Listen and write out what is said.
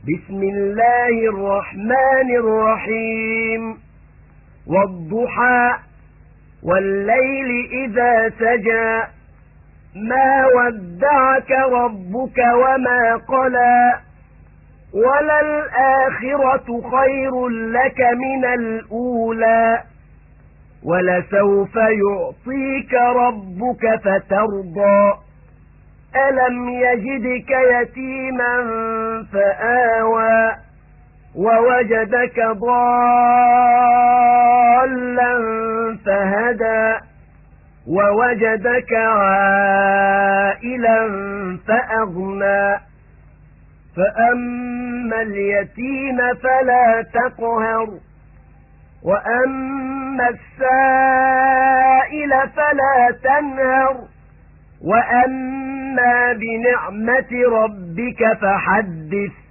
بسم الله الرحمن الرحيم والضحى والليل إذا سجى ما ودعك ربك وما قلى وللآخرة خير لك من الأولى ولسوف يعطيك ربك فترضى ألم يجدك يتيما فآوى ووجدك ضالا فهدى ووجدك عائلا فأغنى فأما اليتيم فلا تقهر وأما السائل فلا تنهر وأما بنعمة ربك فحدث